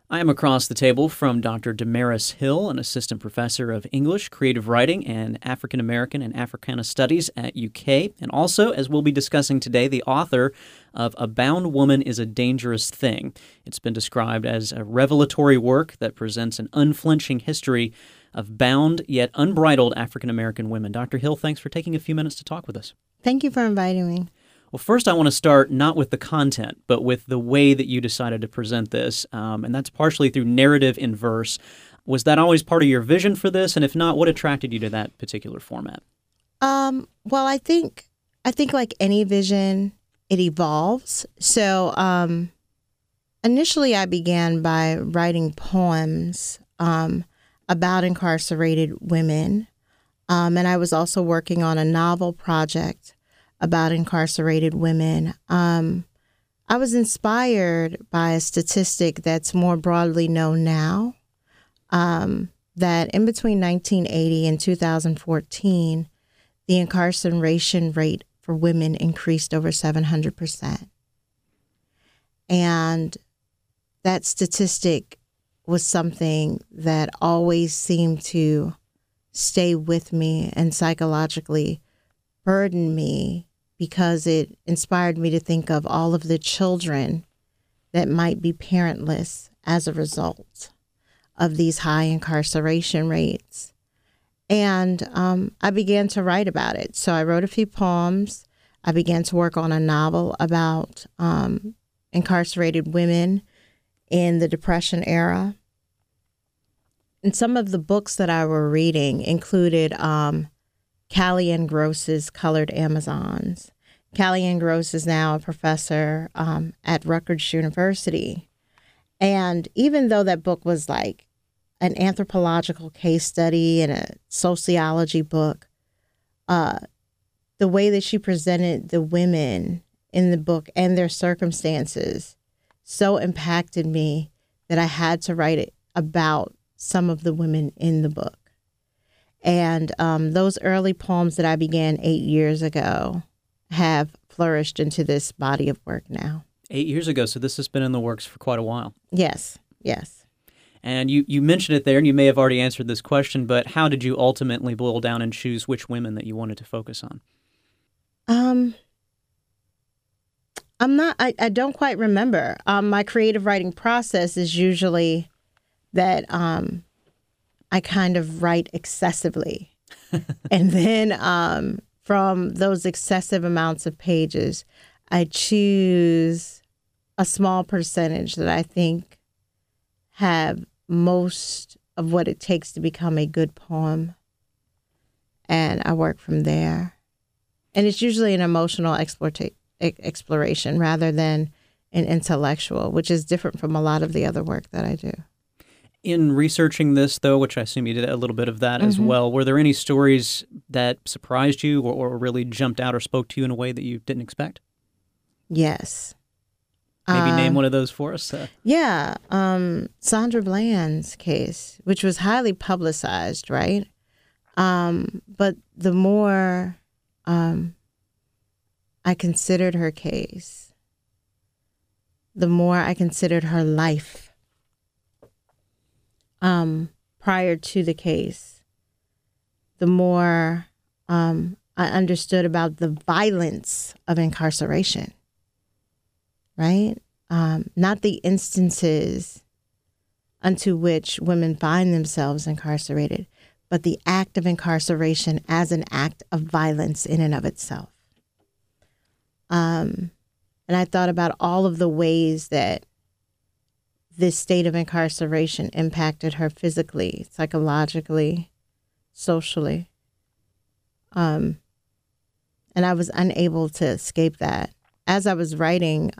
I am across the table from Dr. Damaris Hill, an assistant professor of English, creative writing, and African American and Africana Studies at UK, and also, as we'll be discussing today, the author of A Bound Woman is a Dangerous Thing. It's been described as a revelatory work that presents an unflinching history of bound yet unbridled African American women. Dr. Hill, thanks for taking a few minutes to talk with us. Thank you for inviting me. Well, first I want to start not with the content, but with the way that you decided to present this, and that's partially through narrative in verse. Was that always part of your vision for this? And if not, what attracted you to that particular format? Well, I think like any vision, it evolves. So initially I began by writing poems about incarcerated women, and I was also working on a novel project about incarcerated women. I was inspired by a statistic that's more broadly known now, that in between 1980 and 2014, the incarceration rate for women increased over 700%. And that statistic was something that always seemed to stay with me and psychologically burden me, because it inspired me to think of all of the children that might be parentless as a result of these high incarceration rates. And I began to write about it. So I wrote a few poems. I began to work on a novel about incarcerated women in the Depression era. And some of the books that I were reading included Callie Ann Gross's Colored Amazons. Callie Ann Gross is now a professor at Rutgers University. And even though that book was like an anthropological case study and a sociology book, the way that she presented the women in the book and their circumstances so impacted me that I had to write it about some of the women in the book. And those early poems that I began 8 years ago have flourished into this body of work now. 8 years ago, so this has been in the works for quite a while. Yes, yes. And you mentioned it there, and you may have already answered this question, but how did you ultimately boil down and choose which women that you wanted to focus on? I don't quite remember. My creative writing process is usually that I kind of write excessively. And then from those excessive amounts of pages, I choose a small percentage that I think have most of what it takes to become a good poem. And I work from there. And it's usually an emotional exploration rather than an intellectual, which is different from a lot of the other work that I do. In researching this, though, which I assume you did a little bit of that as well, were there any stories that surprised you or really jumped out or spoke to you in a way that you didn't expect? Yes. Maybe name one of those for us. Yeah. Sandra Bland's case, which was highly publicized, right? But the more I considered her case, the more I considered her life prior to the case, the more I understood about the violence of incarceration, right? Not the instances unto which women find themselves incarcerated, but the act of incarceration as an act of violence in and of itself. And I thought about all of the ways that this state of incarceration impacted her physically, psychologically, socially. And I was unable to escape that. As I was writing,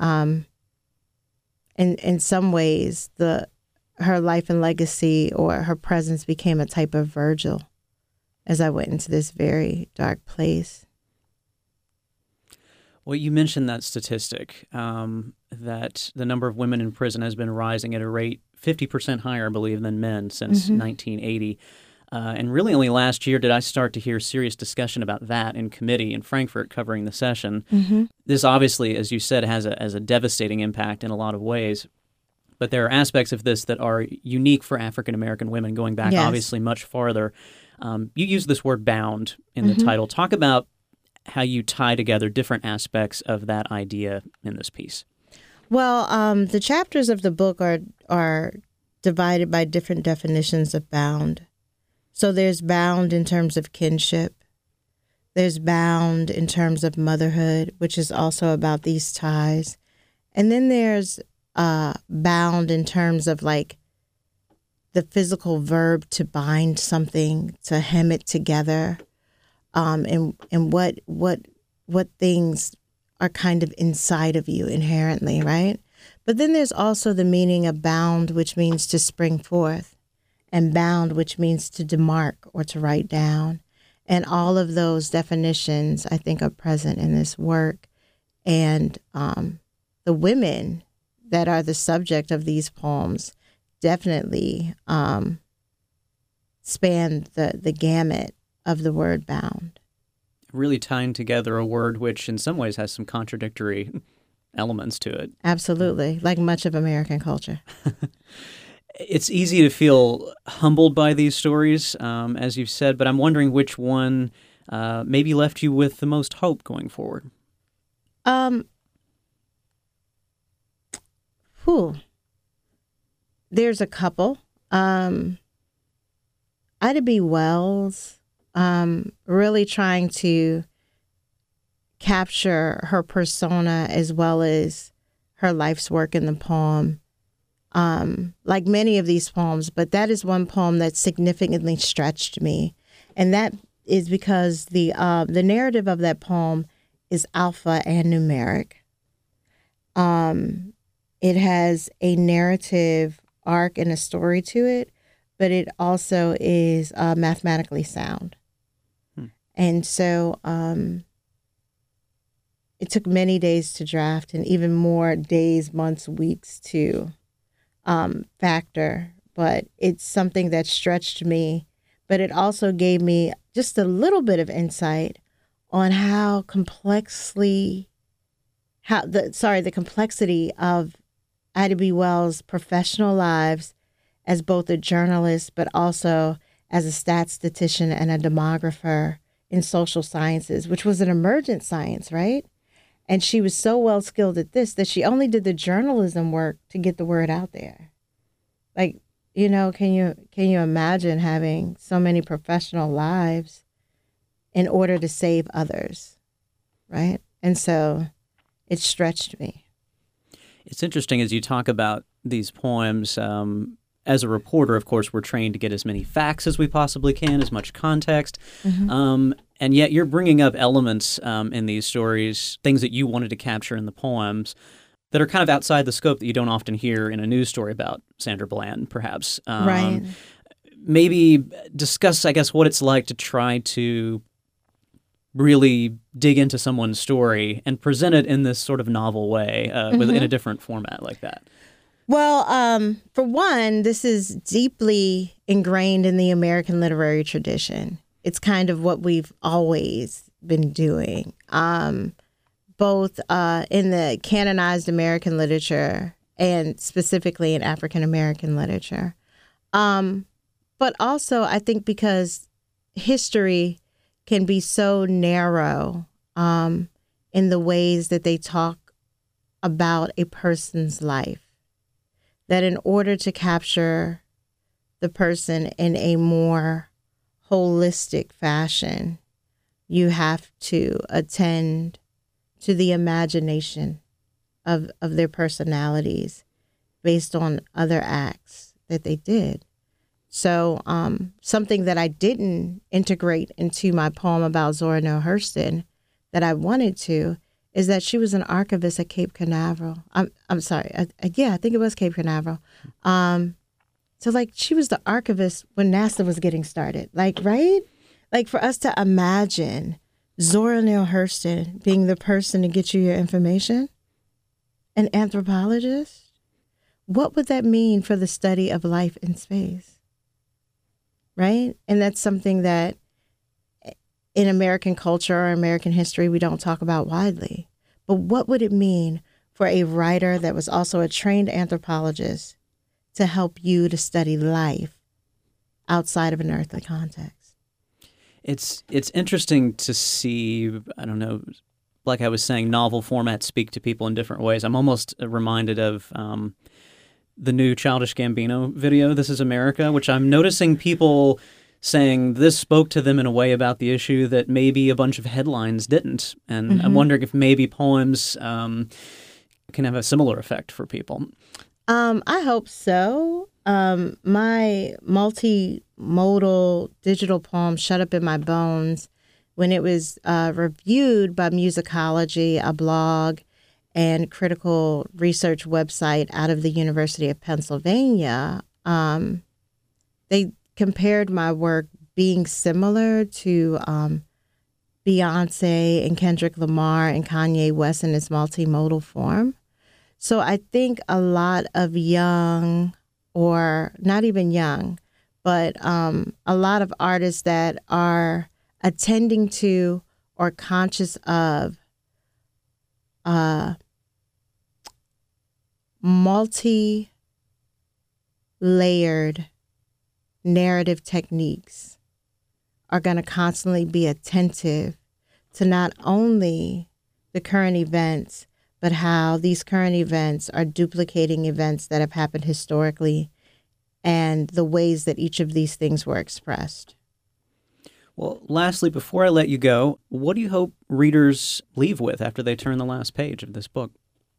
in some ways, her life and legacy or her presence became a type of Virgil as I went into this very dark place. Well, you mentioned that statistic, that the number of women in prison has been rising at a rate 50% higher, I believe, than men since 1980. And really only last year did I start to hear serious discussion about that in committee in Frankfurt covering the session. This obviously, as you said, has a devastating impact in a lot of ways. but there are aspects of this that are unique for African American women, going back Yes. obviously much farther. You use this word bound in the Mm-hmm. title. Talk about how you tie together different aspects of that idea in this piece. Well, the chapters of the book are divided by different definitions of bound. So there's bound in terms of kinship. There's bound in terms of motherhood, which is also about these ties. And then there's bound in terms of like the physical verb to bind something, to hem it together, and what things are kind of inside of you inherently, right? But then there's also the meaning of bound, which means to spring forth, and bound, which means to demark or to write down. And all of those definitions, I think, are present in this work. And the women that are the subject of these poems definitely span the gamut of the word bound. Really tying together a word which in some ways has some contradictory elements to it. Absolutely, like much of American culture. It's easy to feel humbled by these stories, as you've said, but I'm wondering which one maybe left you with the most hope going forward. There's a couple. Ida B. Wells, really trying to capture her persona as well as her life's work in the poem. Like many of these poems, but that is one poem that significantly stretched me. And that is because the narrative of that poem is alpha and numeric. It has a narrative arc and a story to it, but it also is mathematically sound. And so it took many days to draft and even more days, months, weeks to factor. But it's something that stretched me, but it also gave me just a little bit of insight on how the complexity of Ida B. Wells' professional lives as both a journalist, but also as a statistician and a demographer in social sciences, which was an emergent science, right? And she was so well skilled at this that she only did the journalism work to get the word out there. Like, can you imagine having so many professional lives in order to save others, right? And so it stretched me. It's interesting as you talk about these poems. As a reporter, of course, we're trained to get as many facts as we possibly can, as much context. Mm-hmm. And yet you're bringing up elements in these stories, things that you wanted to capture in the poems that are kind of outside the scope that you don't often hear in a news story about Sandra Bland, perhaps. Right. Maybe discuss, I guess, what it's like to try to really dig into someone's story and present it in this sort of novel way in a different format like that. Well, for one, this is deeply ingrained in the American literary tradition. It's kind of what we've always been doing, both in the canonized American literature and specifically in African American literature. But also, I think because history can be so narrow in the ways that they talk about a person's life, that in order to capture the person in a more holistic fashion, you have to attend to the imagination of their personalities based on other acts that they did. So something that I didn't integrate into my poem about Zora Neale Hurston that I wanted to is that she was an archivist at Cape Canaveral. I'm sorry. I think it was Cape Canaveral. So like she was the archivist when NASA was getting started. Like, right? Like for us to imagine Zora Neale Hurston being the person to get you your information, an anthropologist, what would that mean for the study of life in space? Right? And that's something that in American culture or American history we don't talk about widely. But what would it mean for a writer that was also a trained anthropologist to help you to study life outside of an earthly context. It's interesting to see, I don't know, like I was saying, novel formats speak to people in different ways. I'm almost reminded of the new Childish Gambino video, This Is America, which I'm noticing people saying this spoke to them in a way about the issue that maybe a bunch of headlines didn't. And I'm wondering if maybe poems can have a similar effect for people. I hope so. My multimodal digital poem, Shut Up in My Bones, when it was reviewed by Musicology, a blog and critical research website out of the University of Pennsylvania, they compared my work being similar to Beyonce and Kendrick Lamar and Kanye West in its multimodal form. So I think a lot of young, or not even young, but a lot of artists that are attending to or conscious of multi-layered narrative techniques are going to constantly be attentive to not only the current events, but how these current events are duplicating events that have happened historically and the ways that each of these things were expressed. Well, lastly, before I let you go, what do you hope readers leave with after they turn the last page of this book?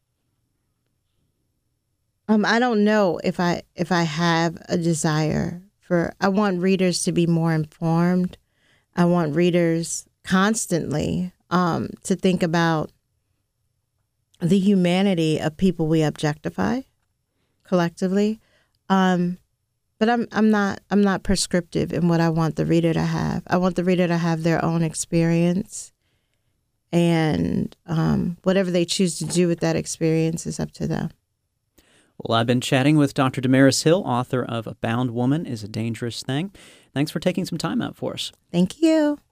I don't know if I have a desire for. I want readers to be more informed. I want readers constantly to think about the humanity of people we objectify collectively. But I'm not prescriptive in what I want the reader to have. I want the reader to have their own experience, and whatever they choose to do with that experience is up to them. Well, I've been chatting with Dr. Damaris Hill, author of A Bound Woman is a Dangerous Thing. Thanks for taking some time out for us. Thank you.